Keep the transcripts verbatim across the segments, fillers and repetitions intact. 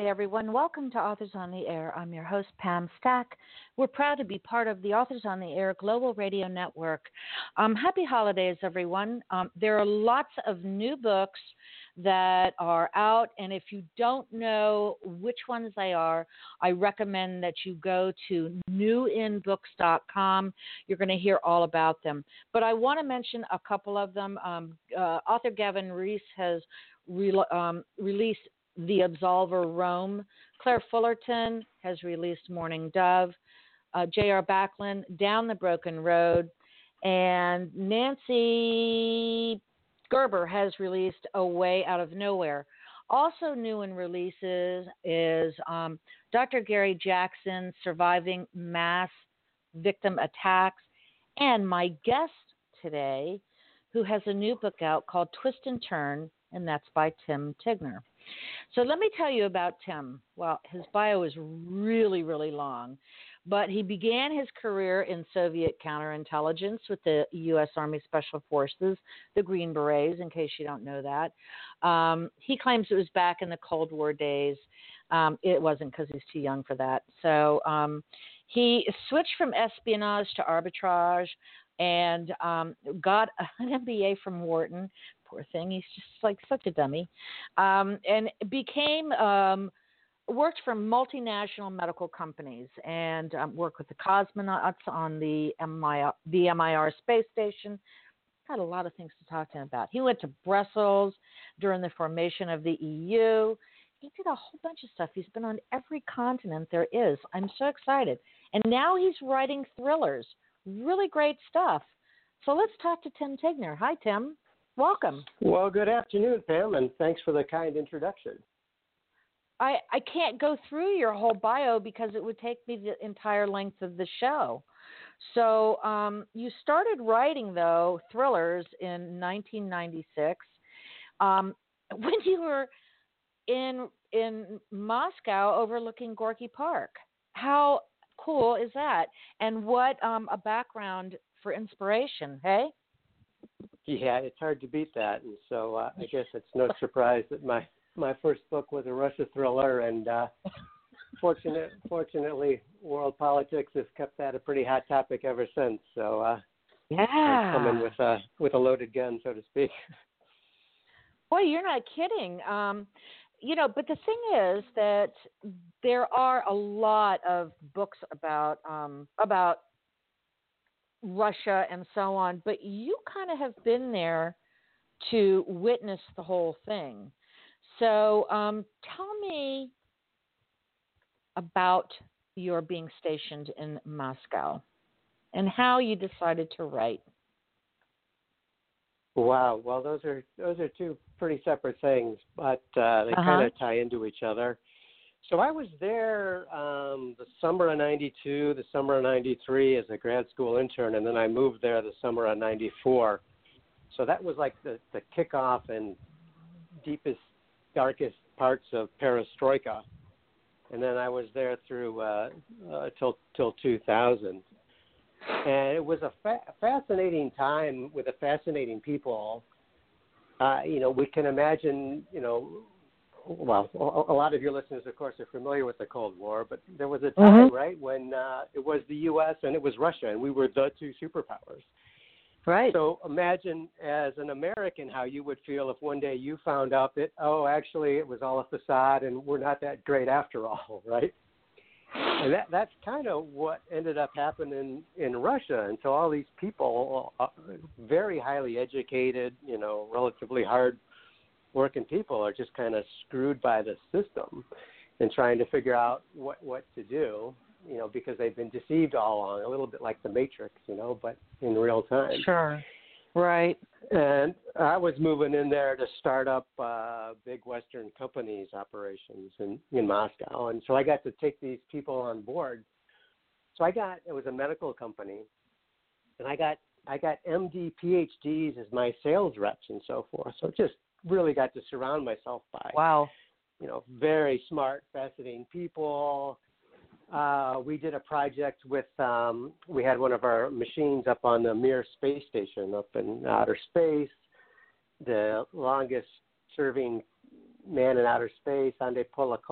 everyone. Welcome to Authors on the Air. I'm your host, Pam Stack. We're proud to be part of the Authors on the Air Global Radio Network. Um, happy holidays, everyone. Um, there are lots of new books that are out, and if you don't know which ones they are, I recommend that you go to new in books dot com. You're going to hear all about them. But I want to mention a couple of them. Um, uh, author Gavin Reese has re- um, released The Absolver Rome. Claire Fullerton has released Morning Dove. Uh, J R. Backlund, Down the Broken Road. And Nancy Gerber has released A Way Out of Nowhere. Also new in releases is um, Doctor Gary Jackson, Surviving Mass Victim Attacks. And my guest today, who has a new book out called Twist and Turn, and that's by Tim Tigner. So let me tell you about Tim. Well, his bio is really, really long, but he began his career in Soviet counterintelligence with the U S Army Special Forces, the Green Berets, in case you don't know that. Um, he claims it was back in the Cold War days. Um, it wasn't, because he's too young for that. So um, he switched from espionage to arbitrage and um, got an M B A from Wharton. Poor thing, he's just like such a dummy, um, and became um, worked for multinational medical companies and um, worked with the cosmonauts on the M I R, the M I R space station. Had a lot of things to talk to him about. He went to Brussels during the formation of the E U. He did a whole bunch of stuff. He's been on every continent there is. I'm so excited. And now he's writing thrillers. Really great stuff. So let's talk to Tim Tigner. Hi, Tim. Welcome. Well, good afternoon, Pam, and thanks for the kind introduction. I, I can't go through your whole bio because it would take me the entire length of the show. So um, you started writing, though, thrillers in nineteen ninety-six um, when you were in in Moscow overlooking Gorky Park. How cool is that? And what um, a background for inspiration, hey? Yeah, it's hard to beat that, and so uh, I guess it's no surprise that my, my first book was a Russia thriller, and uh, fortunate, fortunately, world politics has kept that a pretty hot topic ever since. So uh, yeah, I've come in with a with a loaded gun, so to speak. Boy, you're not kidding. Um, you know, but the thing is that there are a lot of books about um, about Russia and so on, but you kind of have been there to witness the whole thing. So um, tell me about your being stationed in Moscow and how you decided to write. Wow. Well, those are those are two pretty separate things, but uh, they Uh-huh. kind of tie into each other. So I was there um, the summer of ninety-two, the summer of ninety-three as a grad school intern, and then I moved there the summer of ninety-four. So that was like the, the kickoff and deepest, darkest parts of perestroika. And then I was there through uh, uh, till till two thousand. And it was a fa- fascinating time with a fascinating people. Uh, you know, we can imagine, you know, well, a lot of your listeners, of course, are familiar with the Cold War, but there was a time, Mm-hmm. right, when uh, it was the U S and it was Russia, and we were the two superpowers. Right. So imagine, as an American, how you would feel if one day you found out that, oh, actually, it was all a facade and we're not that great after all, right? And that that's kind of what ended up happening in Russia. And so all these people, uh, very highly educated, you know, relatively hard working people, are just kind of screwed by the system and trying to figure out what, what to do, you know, because they've been deceived all along, a little bit like the Matrix, you know, but in real time. Sure. Right. And I was moving in there to start up uh, big Western companies operations in, in Moscow. And so I got to take these people on board. So I got, it was a medical company, and I got, I got M D, P H Ds as my sales reps and so forth. So just really got to surround myself by, Wow. you know, very smart, fascinating people. Uh, we did a project with, um, we had one of our machines up on the Mir space station up in outer space. The longest serving man in outer space, Andrei Polakov,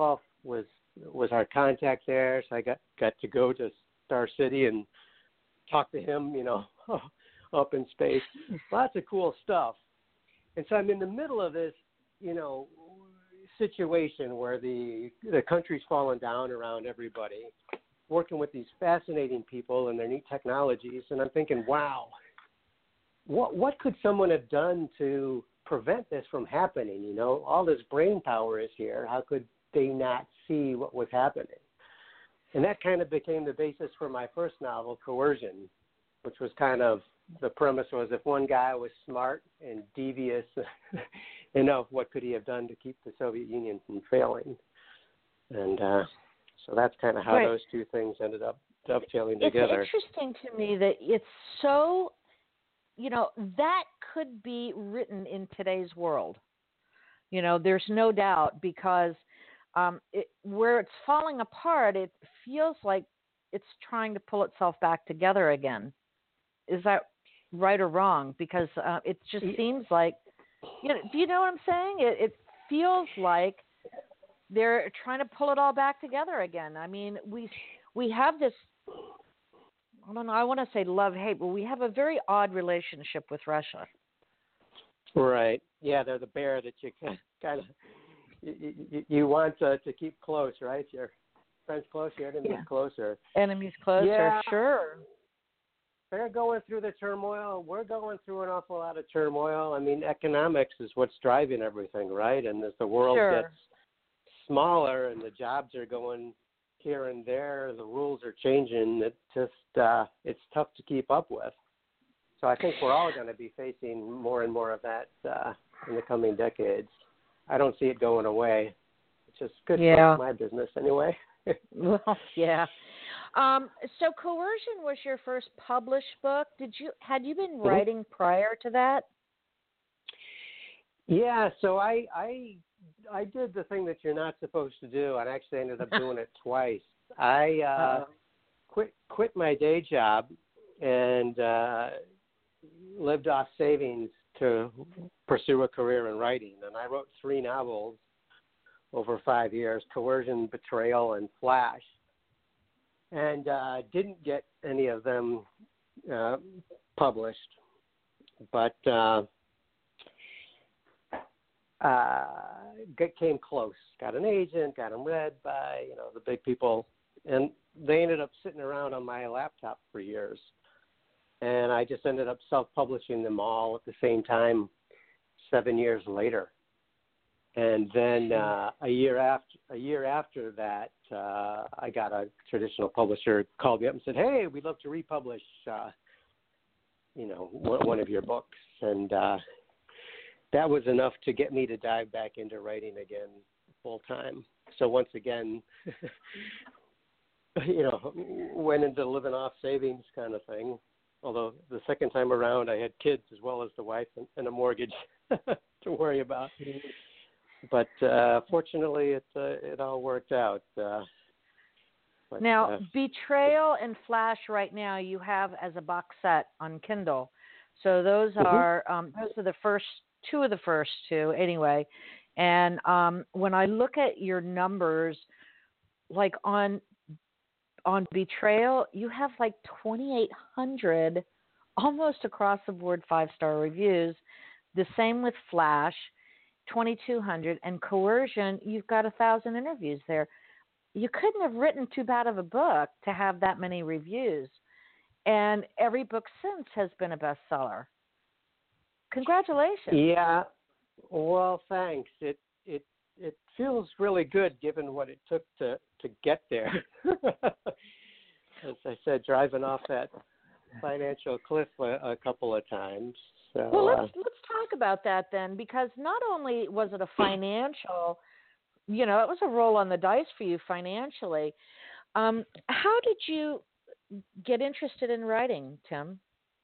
was was our contact there, so I got got to go to Star City and talk to him, you know, up in space. Lots of cool stuff. And so I'm in the middle of this, you know, situation where the the country's fallen down around everybody, working with these fascinating people and their neat technologies, and I'm thinking, wow, what what could someone have done to prevent this from happening? You know, all this brain power is here. How could they not see what was happening? And that kind of became the basis for my first novel, Coercion, which was kind of, the premise was if one guy was smart and devious enough, what could he have done to keep the Soviet Union from failing? And uh, so that's kind of how right. those two things ended up dovetailing it's together. It's interesting to me that it's so, you know, that could be written in today's world. You know, there's no doubt, because um, it, where it's falling apart, it feels like it's trying to pull itself back together again. Is that right or wrong? Because uh, it just seems like, you know, do you know what I'm saying? It, it feels like they're trying to pull it all back together again. I mean, we we have this, I don't know, I want to say love-hate, but we have a very odd relationship with Russia. Right. Yeah, they're the bear that you kind of, you, you, you want to, to keep close, right? Your friends close, your enemies yeah. closer. Enemies closer, yeah. sure. They're going through the turmoil. We're going through an awful lot of turmoil. I mean, economics is what's driving everything, right? And as the world sure. gets smaller and the jobs are going here and there, the rules are changing. It just uh, it's tough to keep up with. So I think we're all going to be facing more and more of that uh, in the coming decades. I don't see it going away. It's just good yeah. for my business anyway. Well, yeah. Um, so Coercion was your first published book. Did you had you been writing mm-hmm. prior to that? Yeah, so I I I did the thing that you're not supposed to do, and I actually ended up doing it twice. I uh, quit quit my day job and uh, lived off savings to pursue a career in writing, and I wrote three novels over five years: Coercion, Betrayal, and Flash. And uh, didn't get any of them uh, published, but uh, uh, get, came close. Got an agent, got them read by you know the big people, and they ended up sitting around on my laptop for years. And I just ended up self-publishing them all at the same time, seven years later. And then uh, a year after a year after that, uh, I got a traditional publisher called me up and said, "Hey, we'd love to republish, uh, you know, one, one of your books." And uh, that was enough to get me to dive back into writing again full time. So once again, you know, went into living off savings kind of thing. Although the second time around, I had kids as well as the wife and, and a mortgage to worry about. But uh, fortunately, it uh, it all worked out. Uh, but, now, uh, Betrayal and Flash right now you have as a box set on Kindle. So those mm-hmm. are um, those are the first two of the first two anyway. And um, when I look at your numbers, like on on Betrayal, you have like twenty-eight hundred almost across the board five-star reviews. The same with Flash. twenty-two hundred, and Coercion, you've got a thousand interviews there. You couldn't have written too bad of a book to have that many reviews. And every book since has been a bestseller. Congratulations. Yeah. Well, thanks. It it it feels really good given what it took to, to get there. As I said, driving off that financial cliff a, a couple of times. So, well, let's uh, let's talk about that then, because not only was it a financial, you know, it was a roll on the dice for you financially. Um, how did you get interested in writing, Tim?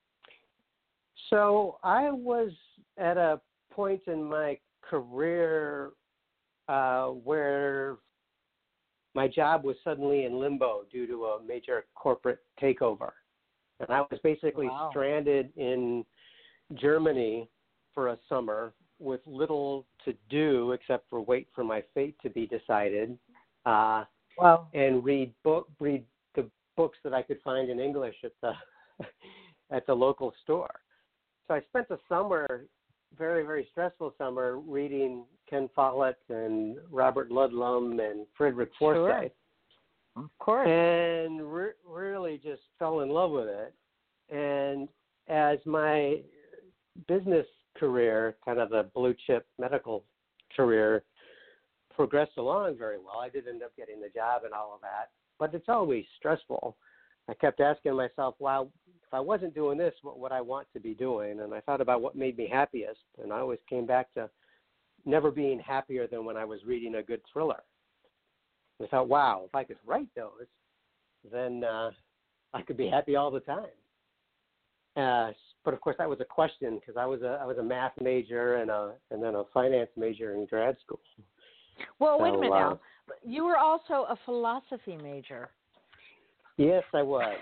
So I was at a point in my career uh, where my job was suddenly in limbo due to a major corporate takeover, and I was basically wow. stranded in Germany for a summer with little to do except for wait for my fate to be decided. uh, Wow. and read book read the books that I could find in English at the at the local store. So I spent the summer, very very stressful summer, reading Ken Follett and Robert Ludlum and Frederick Forsyth. Sure. Of course. And re- really just fell in love with it. And as my business career, kind of the blue chip medical career, progressed along very well, I did end up getting the job and all of that. But it's always stressful. I kept asking myself, wow, if I wasn't doing this, what would I want to be doing? And I thought about what made me happiest. And I always came back to never being happier than when I was reading a good thriller. I thought, wow, if I could write those, then uh, I could be happy all the time. Uh, but of course, that was a question because I was a I was a math major and a and then a finance major in grad school. Well, so, wait a minute uh, now. You were also a philosophy major. Yes, I was.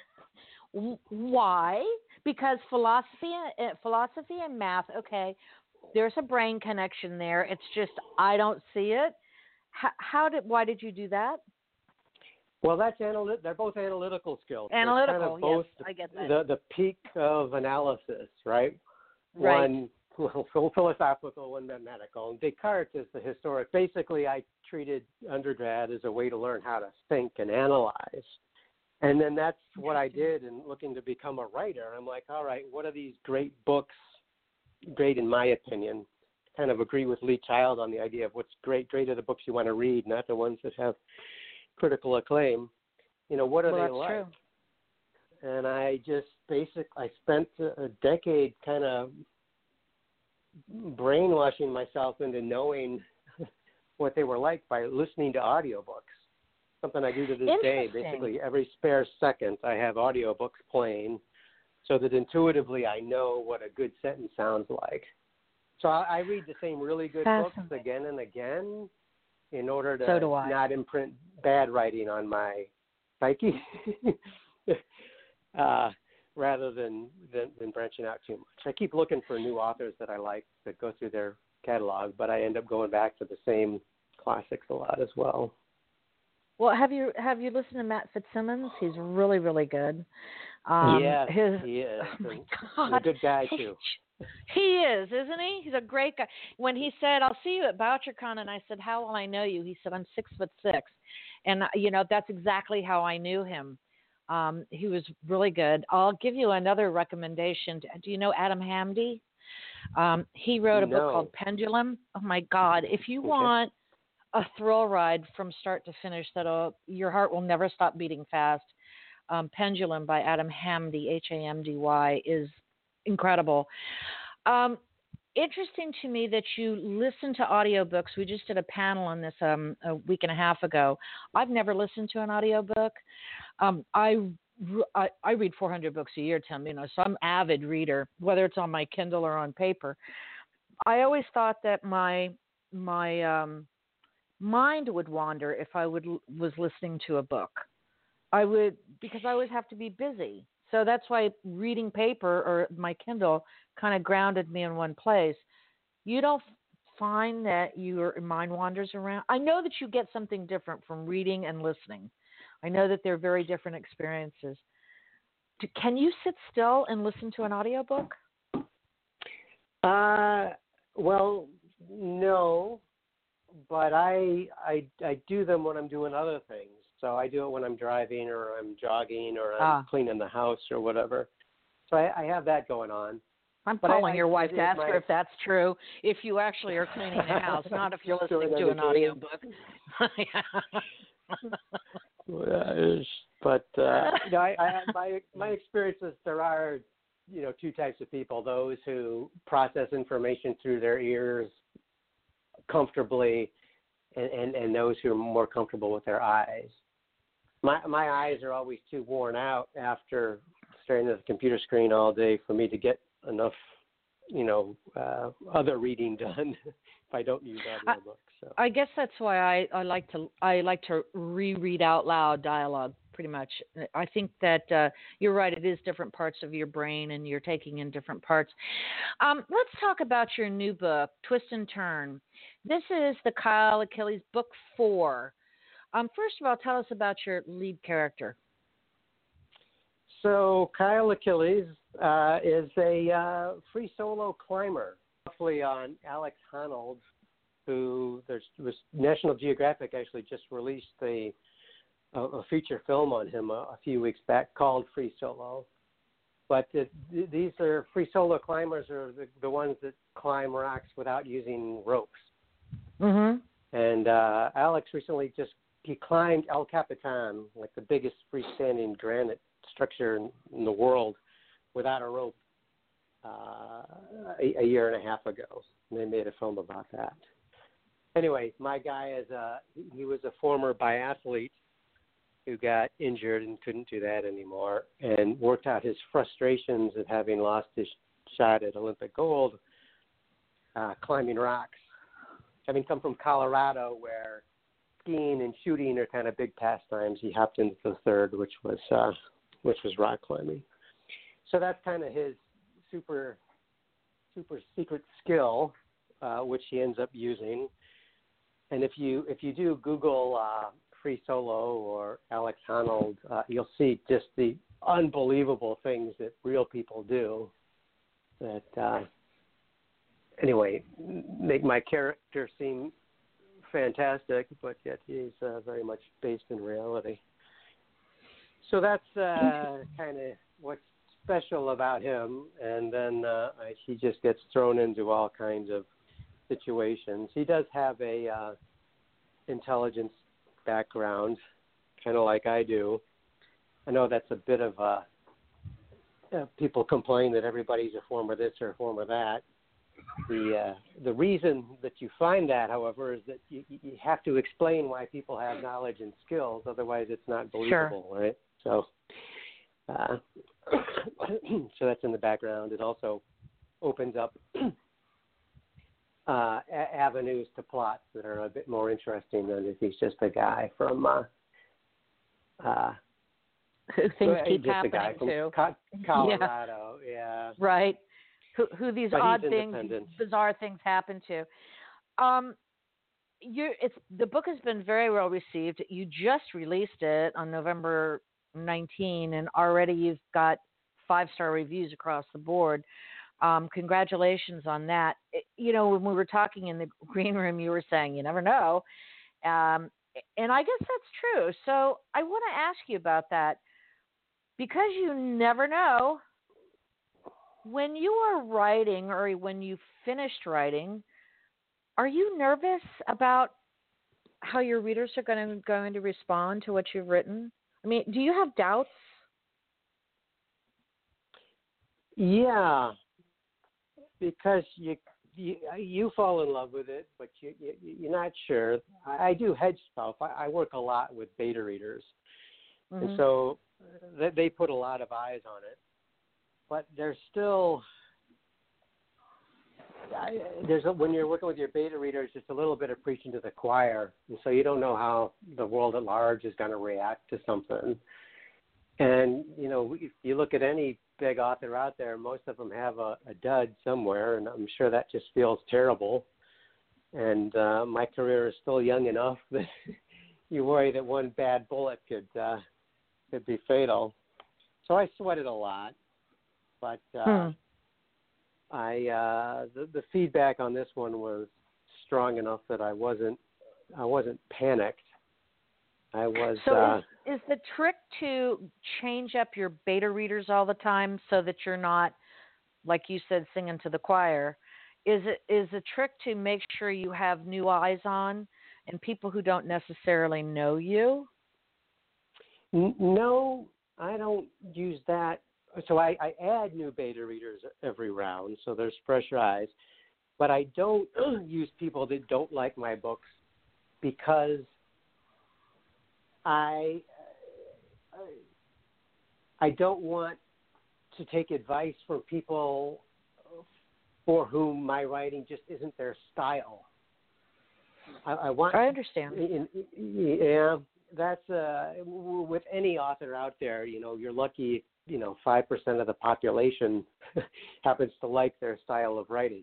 Why? Because philosophy, uh, philosophy and math. Okay, there's a brain connection there. It's just I don't see it. How, how did? Why did you do that? Well, that's analy- They're both analytical skills. Analytical, kind of both yes, I get that. The the peak of analysis, right? Right. One well, philosophical, one mathematical. And Descartes is the historic. Basically, I treated undergrad as a way to learn how to think and analyze. And then that's what I did in looking to become a writer. I'm like, all right, what are these great books, great in my opinion? Kind of agree with Lee Child on the idea of what's great. Great are the books you want to read, not the ones that have critical acclaim. You know, what are well, they that's like? True. And I just basically, I spent a decade kind of brainwashing myself into knowing what they were like by listening to audiobooks. Something I do to this day. Basically, every spare second I have audiobooks playing so that intuitively I know what a good sentence sounds like. So I, I read the same really good books again and again in order to so do I. not imprint bad writing on my psyche uh, rather than, than, than branching out too much. I keep looking for new authors that I like that go through their catalog, but I end up going back to the same classics a lot as well. Well, have you have you listened to Matt Fitzsimmons? He's really, really good. Um, yes, his, he is. Oh my He's God. a good guy too. He is, isn't he? He's a great guy. When he said, "I'll see you at BoucherCon," and I said, "How will I know you?" He said, "I'm six foot six," and you know that's exactly how I knew him. Um, he was really good. I'll give you another recommendation. Do you know Adam Hamdy? Um, he wrote a no. book called Pendulum. Oh my God! If you okay. want a thrill ride from start to finish that'll your heart will never stop beating fast. Um, Pendulum by Adam Hamdy, H A M D Y, is incredible. Um, interesting to me that you listen to audiobooks. We just did a panel on this um, a week and a half ago. I've never listened to an audiobook. Um, I, I I read four hundred books a year, Tim, you know, so I'm an avid reader, whether it's on my Kindle or on paper. I always thought that my my um, mind would wander if I would was listening to a book. I would because I always have to be busy. So that's why reading paper or my Kindle kind of grounded me in one place. You don't find that your mind wanders around? I know that you get something different from reading and listening. I know that they're very different experiences. Do, can you sit still and listen to an audiobook? Uh, well, no. But I, I I do them when I'm doing other things. So I do it when I'm driving or I'm jogging or I'm ah. cleaning the house or whatever. So I, I have that going on. I'm but calling I, your I, wife I to ask my... her if that's true, if you actually are cleaning the house, not if you're listening to an audiobook. but uh, you know, I, I, my my experience is there are you know two types of people: those who process information through their ears comfortably, and, and, and those who are more comfortable with their eyes. My my eyes are always too worn out after staring at the computer screen all day for me to get enough, you know, uh, other reading done if I don't use audiobooks. So. I guess that's why I, I like to I like to reread out loud dialogue. Pretty much, I think that uh, you're right. It is different parts of your brain, and you're taking in different parts. Um, let's talk about your new book, Twist and Turn. This is the Kyle Achilles book four. Um, first of all, tell us about your lead character. So Kyle Achilles uh, is a uh, free solo climber, roughly on Alex Honnold, who there's was National Geographic actually just released a a, a feature film on him a, a few weeks back called Free Solo. But the, these are free solo climbers are the, the ones that climb rocks without using ropes. Mm-hmm. And uh, Alex recently just he climbed El Capitan, like the biggest freestanding granite structure in, in the world, without a rope uh, a, a year and a half ago. And they made a film about that. Anyway, my guy is a he was a former biathlete who got injured and couldn't do that anymore, and worked out his frustrations at having lost his shot at Olympic gold uh, climbing rocks. Having come from Colorado, where skiing and shooting are kind of big pastimes, he hopped into the third, which was uh, which was rock climbing. So that's kind of his super super secret skill, uh, which he ends up using. And if you if you do Google uh, Free Solo or Alex Honnold, uh, you'll see just the unbelievable things that real people do that, uh, anyway, make my character seem fantastic, but yet he's uh, very much based in reality. So that's uh, kind of what's special about him. And then uh, he just gets thrown into all kinds of situations. He does have a uh, intelligence background, kind of like I do. I know that's a bit of a, uh, people complain that everybody's a former this or a former that. The uh, the reason that you find that, however, is that you, you have to explain why people have knowledge and skills, otherwise it's not believable, Sure. right? So, uh, so that's in the background. It also opens up Uh, a- avenues to plots that are a bit more interesting than if he's just a guy from uh, uh, Who things keep just happening a guy from to. Co- Colorado, yeah. yeah. Right. Who, who these But odd he's things, independent. bizarre things happen to. Um, you it's the book has been very well received. You just released it on November nineteenth, and already you've got five star reviews across the board. Um, congratulations on that. It, you know, when we were talking in the green room, you were saying you never know, um, and I guess that's true. So I want to ask you about that because you never know. When you are writing, or when you finished writing, are you nervous about how your readers are going to going to respond to what you've written? I mean, do you have doubts? Yeah, because you you, you fall in love with it, but you, you you're not sure. I, I do hedge stuff. I, I work a lot with beta readers, Mm-hmm. and so they, they put a lot of eyes on it. But there's still I, there's a, when you're working with your beta readers, just a little bit of preaching to the choir, and so you don't know how the world at large is going to react to something. And you know, if you look at any big author out there, most of them have a, a dud somewhere, and I'm sure that just feels terrible. And uh, my career is still young enough that you worry that one bad bullet could uh, could be fatal. So I sweat it a lot, but uh, Hmm. I uh, the, the feedback on this one was strong enough that I wasn't I wasn't panicked. I was. So uh, is, is the trick to change up your beta readers all the time so that you're not, like you said, singing to the choir? Is it is the trick to make sure you have new eyes on and people who don't necessarily know you? N- No, I don't use that. So I, I add new beta readers every round, so there's fresh eyes. But I don't use people that don't like my books because I I don't want to take advice from people for whom my writing just isn't their style. I, I want. I understand. In, in, yeah, that's uh, with any author out there. You know, you're lucky. You know, five percent of the population happens to like their style of writing.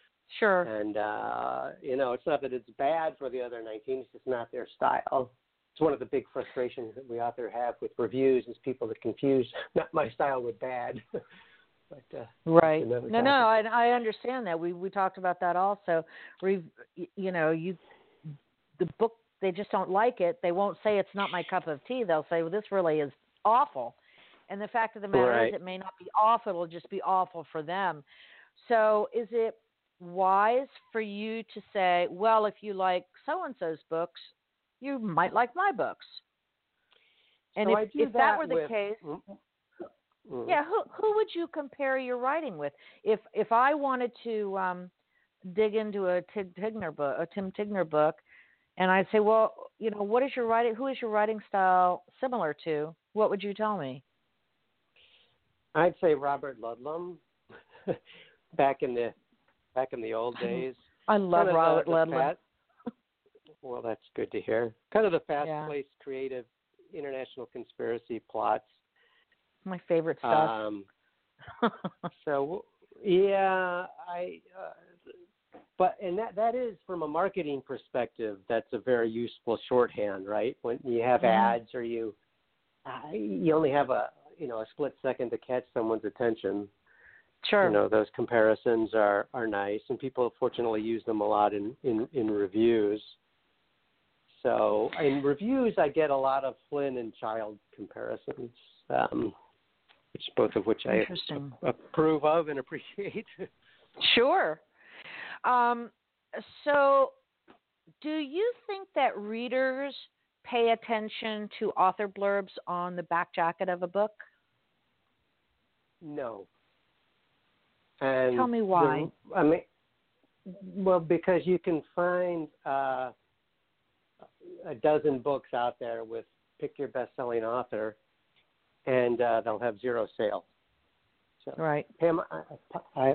Sure. And uh, you know, it's not that it's bad for the other nineteen; it's just not their style. it's one of the big frustrations that we out there have with reviews is people that confuse not my style with bad. but, uh, right. No, no, I, I understand that. We we talked about that also. Re, you know, you the book, they just don't like it. They won't say it's not my cup of tea. They'll say, well, this really is awful. And the fact of the matter right. is it may not be awful. It'll just be awful for them. So is it wise for you to say, well, if you like so-and-so's books, you might like my books? And so if, if that, that were the with, case, mm-hmm. yeah, who who would you compare your writing with? If if I wanted to um, dig into a Tig Tigner book, a Tim Tigner book, and I'd say, well, you know, what is your writing? Who is your writing style similar to? What would you tell me? I'd say Robert Ludlum. back in the back in the old days. I love Robert the, the Ludlum. Fast, well, that's good to hear. Kind of the fast-paced, yeah. creative, international conspiracy plots. My favorite stuff. Um, so yeah, I. Uh, but and that that is from a marketing perspective. That's a very useful shorthand, right? When you have mm. ads or you uh, you only have a you know a split second to catch someone's attention. Sure. You know, those comparisons are, are nice, and people fortunately use them a lot in, in, in reviews. So in reviews, I get a lot of Flynn and Child comparisons, um, which both of which I approve of and appreciate. Sure. Um, so do you think that readers pay attention to author blurbs on the back jacket of a book? No. And tell me why. The, I mean, well, because you can find uh, a dozen books out there with pick your best-selling author, and uh, they'll have zero sales. So, right. Pam, I, I,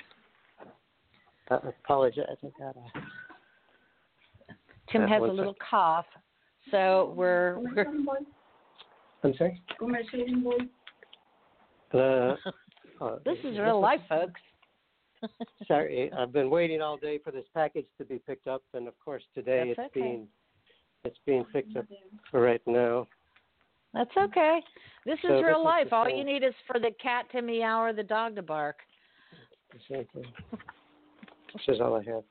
I apologize. I got a, Tim has a little second. cough, so we're. we're... I'm sorry. Uh, Uh, this is real life, folks. Sorry, I've been waiting all day for this package to be picked up, and of course today That's it's okay. being it's being picked up for right now. That's okay. This is so real this life. Is all thing. you need is for the cat to meow or the dog to bark. This is all I have.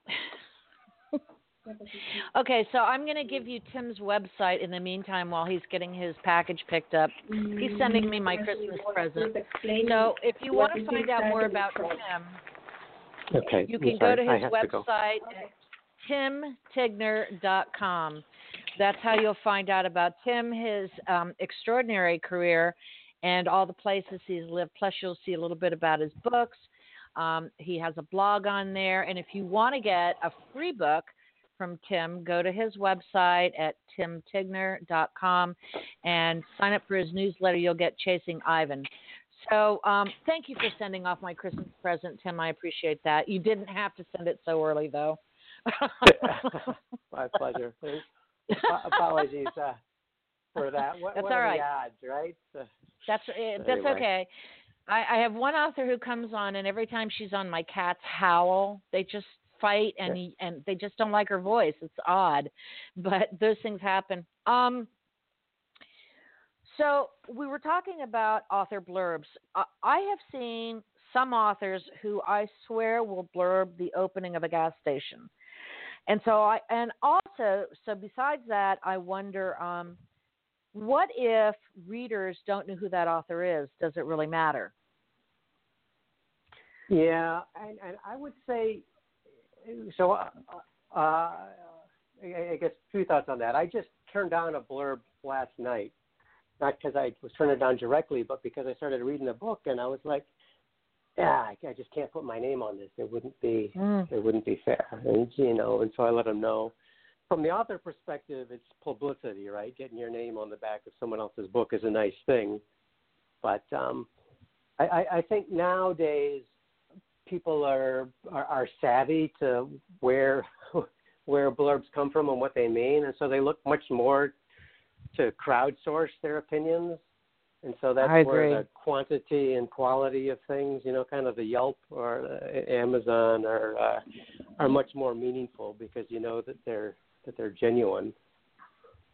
Okay, so I'm going to give you Tim's website in the meantime while he's getting his package picked up. He's sending me my Christmas present. So if you want to find out more about Tim, okay. you can go to his website at tim tigner dot com. That's how you'll find out about Tim, his um, extraordinary career, and all the places he's lived. Plus, you'll see a little bit about his books. Um, he has a blog on there. And if you want to get a free book from Tim, go to his website at tim tigner dot com and sign up for his newsletter. You'll get Chasing Ivan. So um, thank you for sending off my Christmas present, Tim. I appreciate that. You didn't have to send it so early, though. My pleasure. Apologies uh, for that. What, that's what all are right. the odds, right? Uh, that's uh, that's anyway. okay. I, I have one author who comes on, and every time she's on, my cats howl. They just fight, and he, and they just don't like her voice. It's odd, but those things happen. Um, so we were talking about author blurbs. Uh, I have seen some authors who I swear will blurb the opening of a gas station, and so I and also so besides that, I wonder, um, what if readers don't know who that author is? Does it really matter? Yeah, and, and I would say. So, uh, uh, I guess two thoughts on that. I just turned down a blurb last night, not because I was turning it down directly, but because I started reading the book and I was like, "Yeah, I, I just can't put my name on this. It wouldn't be, mm. it wouldn't be fair." And you know, and so I let them know. From the author perspective, it's publicity, right? Getting your name on the back of someone else's book is a nice thing, but um, I, I, I think nowadays. People are, are are savvy to where where blurbs come from and what they mean, and so they look much more to crowdsource their opinions, and so that's where the quantity and quality of things, you know, kind of the Yelp or uh, Amazon are uh, are much more meaningful because you know that they're that they're genuine.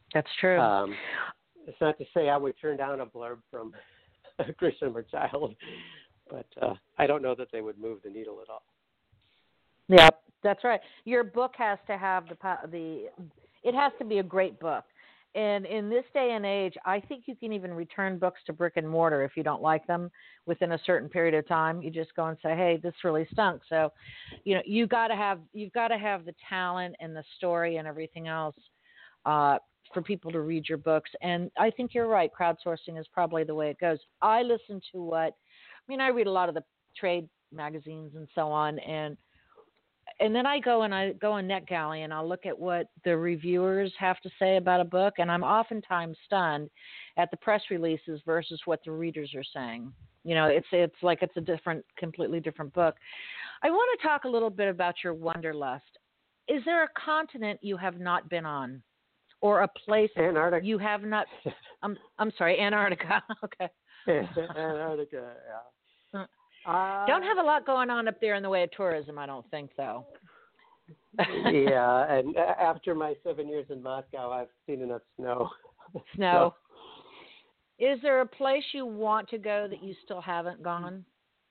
That's true. Um, it's not to say I would turn down a blurb from a Grisham or Child, but uh, I don't know that they would move the needle at all. Yep, that's right. Your book has to have the the. It has to be a great book. And in this day and age, I think you can even return books to brick and mortar if you don't like them within a certain period of time. You just go and say, "Hey, this really stunk." So, you know, you got to have you've got to have the talent and the story and everything else uh, for people to read your books. And I think you're right. Crowdsourcing is probably the way it goes. I listen to what, I mean, I read a lot of the trade magazines and so on, and And then I go and I go on NetGalley and I'll look at what the reviewers have to say about a book, and I'm oftentimes stunned at the press releases versus what the readers are saying. You know, it's it's like it's a different, completely different book. I want to talk a little bit about your wanderlust. Is there a continent you have not been on, or a place Antarctica. you have not? I'm I'm sorry, Antarctica. Okay. Antarctica. Yeah. Uh, Don't have a lot going on up there in the way of tourism, I don't think, though. Yeah, and after my seven years in Moscow, I've seen enough snow. Snow. So, is there a place you want to go that you still haven't gone?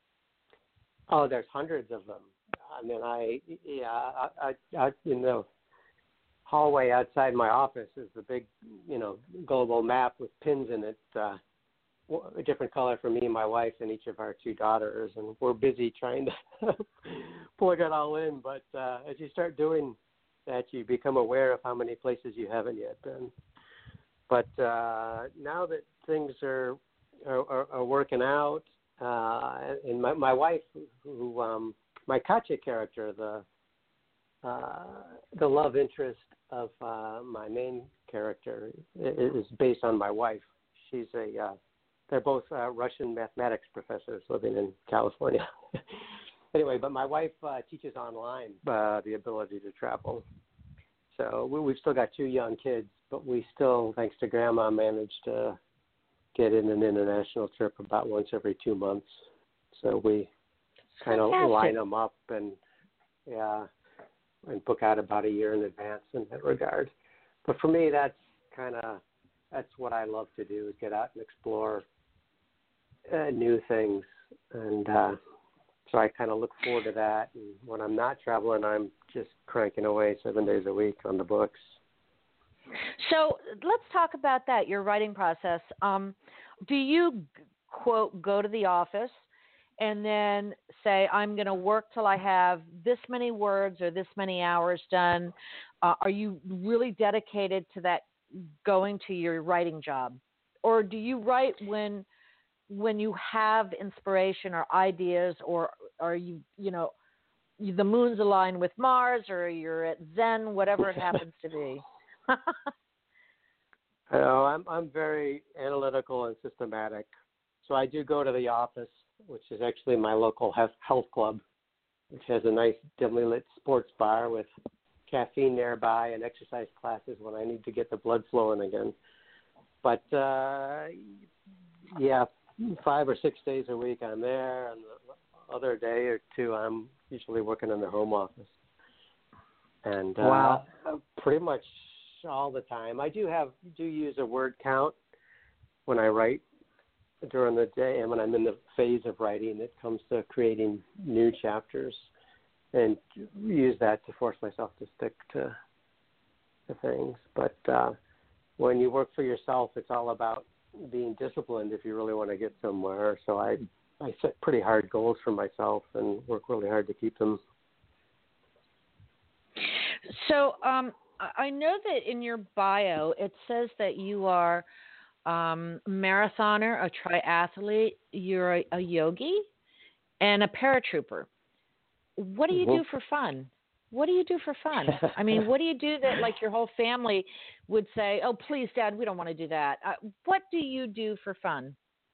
Oh, there's hundreds of them. I mean, I yeah, I, I, I in the hallway outside my office is the big, you know, global map with pins in it. Uh, a different color for me and my wife and each of our two daughters, and we're busy trying to plug it all in. But uh, as you start doing that, you become aware of how many places you haven't yet been. But uh, now that things are are, are working out, uh, and my, my wife, who um, my Katya character, the uh, the love interest of uh, my main character, is based on my wife. She's a uh, They're both uh, Russian mathematics professors living in California. Anyway, but my wife uh, teaches online uh, the ability to travel. So we, we've still got two young kids, but we still, thanks to Grandma, managed to get in an international trip about once every two months. So we kind of line them up and, yeah, and book out about a year in advance in that regard. But for me, that's kind of, that's what I love to do, is get out and explore Uh, new things, and uh, so I kind of look forward to that. And when I'm not traveling, I'm just cranking away seven days a week on the books. So let's talk about that, your writing process. Um, do you, quote, go to the office and then say, I'm going to work till I have this many words or this many hours done? Uh, are you really dedicated to that, going to your writing job? Or do you write when when you have inspiration or ideas, or are you, you know, the moon's aligned with Mars, or you're at Zen, whatever it happens to be? I know, I'm I'm very analytical and systematic. So I do go to the office, which is actually my local health club, which has a nice dimly lit sports bar with caffeine nearby and exercise classes when I need to get the blood flowing again. But uh, yeah, five or six days a week I'm there, and the other day or two I'm usually working in the home office. And uh, wow. pretty much all the time. I do have do use a word count when I write during the day, and when I'm in the phase of writing, it comes to creating new chapters, and use that to force myself to stick to the things. But uh, when you work for yourself, it's all about being disciplined if you really want to get somewhere. So I I set pretty hard goals for myself and work really hard to keep them. So um, I know that in your bio it says that you are um, a marathoner, a triathlete, you're a, a yogi, and a paratrooper. What do you Mm-hmm. do for fun? What do you do for fun? I mean, what do you do that, like, your whole family would say, oh, please, Dad, we don't want to do that. Uh, what do you do for fun?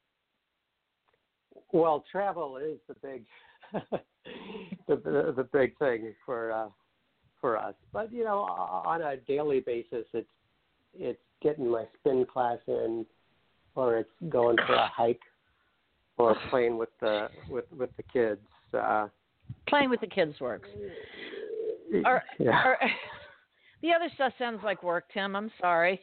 Well, travel is the big, the, the, the big thing for uh, for us. But, you know, on a daily basis, it's it's getting my spin class in, or it's going for a hike, or playing with the with with the kids. Uh, Playing with the kids works. Or, yeah. or, The other stuff sounds like work, Tim. I'm sorry.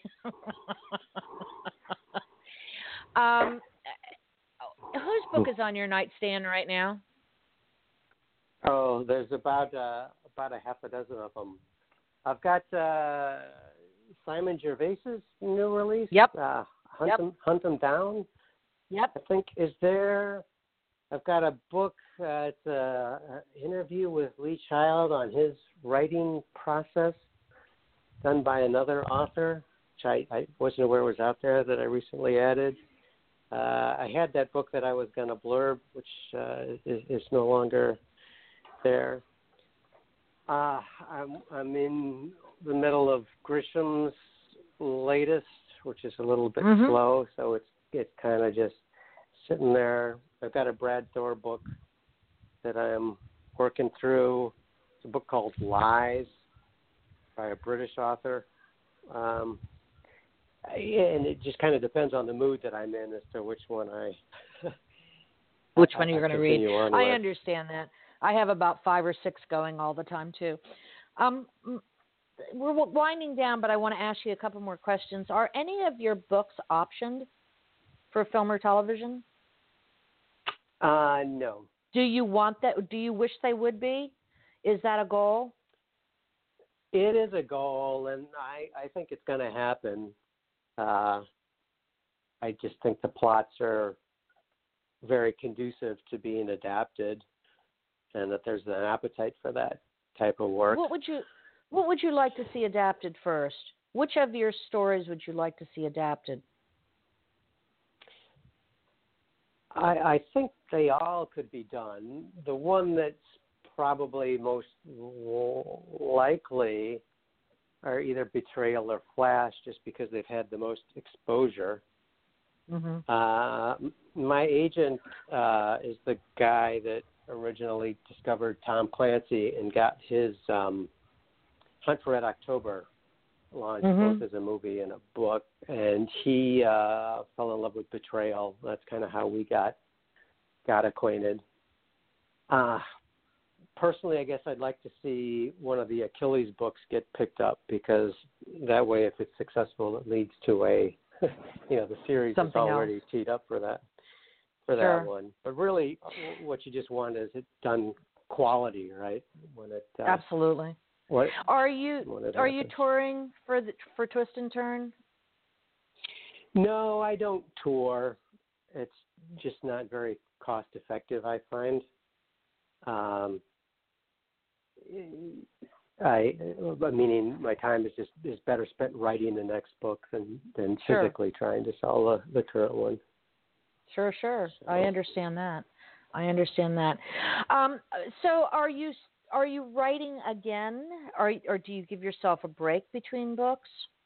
um, whose book is on your nightstand right now? Oh, there's about uh, about a half a dozen of them. I've got uh, Simon Gervais's new release. Yep. Uh, Hunt Yep. them, Hunt them down. Yep. I think is there. I've got a book. Uh, it's a, a interview with Lee Child on his writing process, done by another author, which I, I wasn't aware was out there, that I recently added. Uh, I had that book that I was going to blurb, which uh, is, is no longer there. Uh, I'm, I'm in the middle of Grisham's latest, which is a little bit mm-hmm. slow, so it's it's kind of just sitting there. I've got a Brad Thor book that I'm working through. It's a book called Lies by a British author. Um, and it just kind of depends on the mood that I'm in as to which one I which one you're going to read. I with. understand that. I have about five or six going all the time too. Um, we're winding down, but I want to ask you a couple more questions. Are any of your books optioned for film or television? Uh, no. Do you want that? Do you wish they would be? Is that a goal? It is a goal, and I, I think it's going to happen. Uh, I just think the plots are very conducive to being adapted, and that there's an appetite for that type of work. What would you What would you like to see adapted first? Which of your stories would you like to see adapted? I, I think they all could be done. The one that's probably most likely are either Betrayal or Flash, just because they've had the most exposure. Mm-hmm. Uh, my agent uh, is the guy that originally discovered Tom Clancy and got his um, Hunt for Red October launched, mm-hmm. both as a movie and a book, and he uh, fell in love with Betrayal. That's kind of how we got got acquainted. Uh, personally, I guess I'd like to see one of the Achilles books get picked up, because that way, if it's successful, it leads to a, you know, the series Something is already else. teed up for that for Sure. that one. But really, what you just want is it done quality, right? When it uh, Absolutely. What, are you are happens. you touring for the, for Twist and Turn? No, I don't tour. It's just not very cost effective, I find. Um, I meaning my time is just is better spent writing the next book than than Sure. physically trying to sell the, the current one. Sure, sure. So. I understand that. I understand that. Um, so, are you are you writing again, or or do you give yourself a break between books?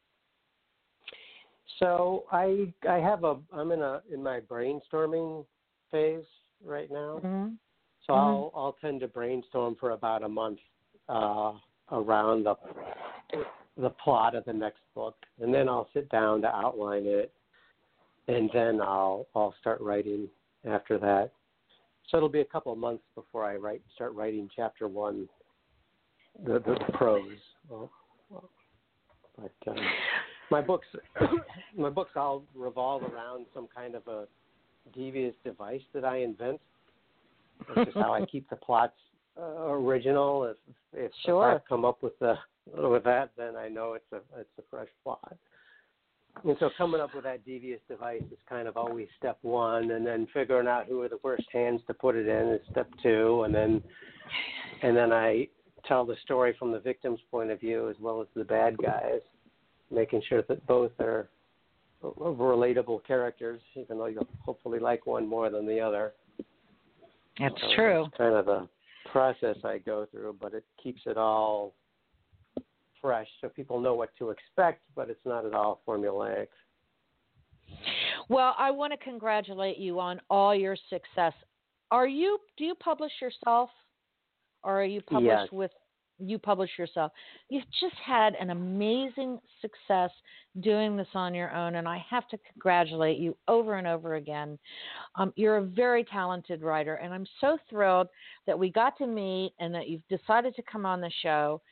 So I I have a I'm in a in my brainstorming phase right now. Mm-hmm. So mm-hmm. I'll I'll tend to brainstorm for about a month uh, around the the plot of the next book, and then I'll sit down to outline it, and then I'll I'll start writing after that. So it'll be a couple of months before I write start writing chapter one, the the, the prose. Well, well, but um, my books my books all revolve around some kind of a devious device that I invent. That's just how I keep the plots uh, original. If if, sure. if I've come up with the with that, then I know it's a it's a fresh plot. And so coming up with that devious device is kind of always step one, and then figuring out who are the worst hands to put it in is step two, and then and then I tell the story from the victim's point of view as well as the bad guys, making sure that both are relatable characters, even though you'll hopefully like one more than the other. That's so true. It's kind of a process I go through, but it keeps it all fresh so people know what to expect, but it's not at all formulaic. Well, I want to congratulate you on all your success. Are you, do you publish yourself, or are you published yes. with, you publish yourself? You've just had an amazing success doing this on your own, and I have to congratulate you over and over again. Um, you're a very talented writer, and I'm so thrilled that we got to meet and that you've decided to come on the show.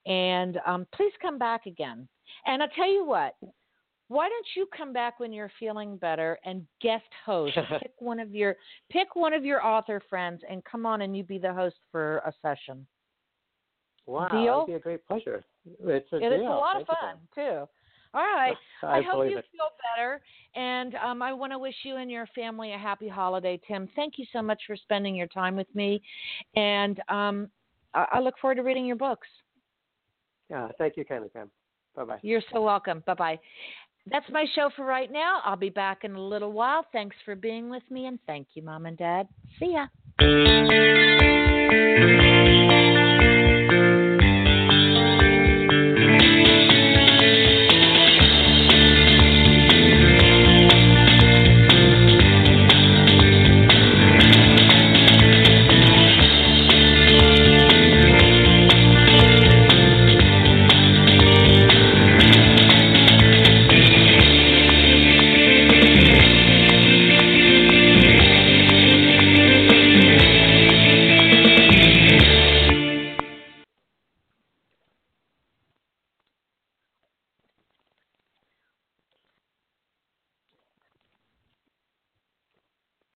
And um, please come back again. And I'll tell you what, why don't you come back when you're feeling better and guest host? pick one of your pick one of your author friends and come on and you be the host for a session. Wow, Deal? that'd be a great pleasure. It's a it deal. is a lot Thank of fun you, too. All right. I, I hope you it. feel better, and um, I want to wish you and your family a happy holiday, Tim. Thank you so much for spending your time with me, and um, I, I look forward to reading your books. Yeah, thank you, kindly, Pam. Bye-bye. You're so welcome. Bye-bye. That's my show for right now. I'll be back in a little while. Thanks for being with me, and thank you, Mom and Dad. See ya.